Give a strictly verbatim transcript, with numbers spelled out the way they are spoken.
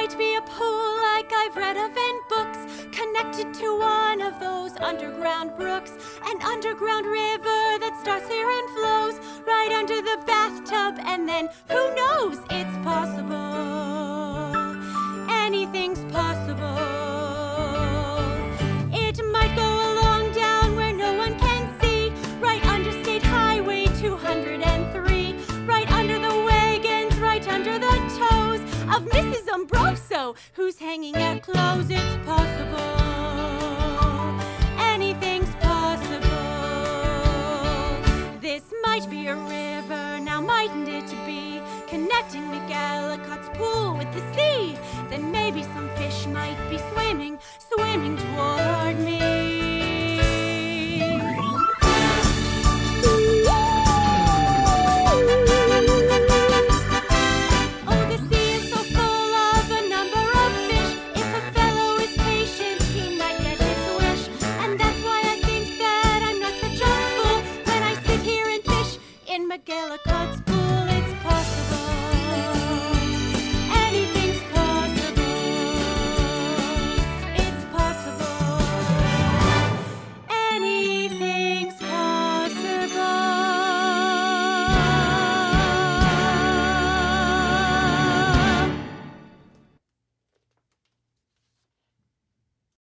might be a pool like I've read of in books, connected to one of those underground brooks, an underground river that starts here and flows right under the bathtub, and then who knows, it's possible. Anything's possible. It might go along down where no one can see, right under State Highway two hundred three, right under the wagons, right under the toes of Missus Umbroso, who's hanging out clothes. It's possible. Anything's possible. This might be a river, now mightn't it be, connecting McGillicuddy's pool with the sea? Then maybe some fish might be swimming, swimming toward me.